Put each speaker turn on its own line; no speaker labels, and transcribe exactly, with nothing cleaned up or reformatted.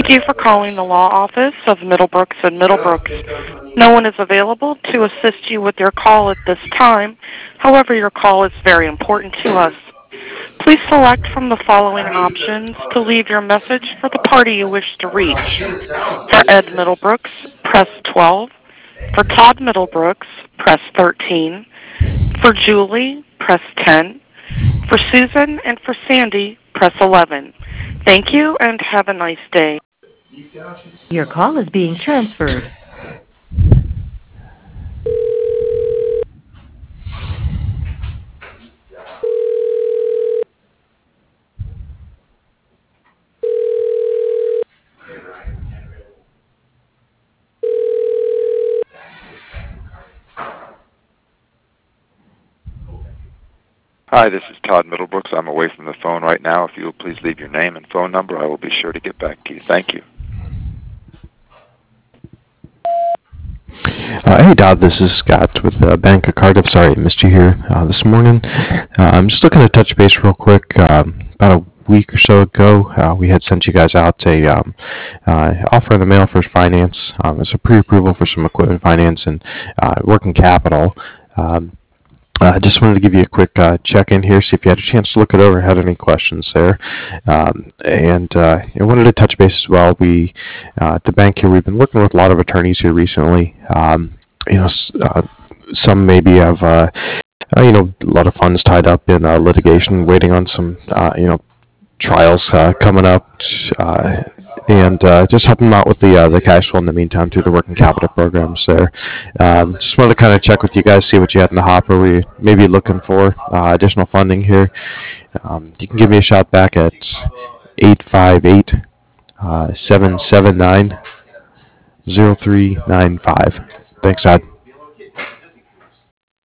Thank you for calling the law office of Middlebrooks and Middlebrooks. No one is available to assist you with your call at this time. However, your call is very important to us. Please select from the following options to leave your message for the party you wish to reach. For Ed Middlebrooks, press twelve. For Todd Middlebrooks, press thirteen. For Julie, press ten. For Susan and for Sandy, press eleven. Thank you and have a nice day.
Your call is being transferred.
Hi, this is Todd Middlebrooks. I'm away from the phone right now. If you will please leave your name and phone number, I will be sure to get back to you. Thank you.
Uh, hey, Todd, this is Scott with uh, Bank of Cardiff. Sorry I missed you here uh, this morning. Uh, I'm just looking to touch base real quick. Um, about a week or so ago, uh, we had sent you guys out a um, uh, offer in the mail for finance. Um, it's a pre-approval for some equipment finance and uh, working capital. Um, I uh, just wanted to give you a quick uh, check-in here, see if you had a chance to look it over, had any questions there. Um, and uh, I wanted to touch base as well. We, uh, at the bank here, we've been working with a lot of attorneys here recently. Um, you know, uh, some maybe have, uh, uh, you know, a lot of funds tied up in uh, litigation, waiting on some, uh, you know, trials uh, coming up, uh, and uh, just help them out with the uh, the cash flow in the meantime through the working capital programs there. Um, just wanted to kind of check with you guys, see what you had in the hopper. We may be looking for uh, additional funding here. Um, you can give me a shout back at eight five eight, seven seven nine, zero three nine five. Thanks, Todd.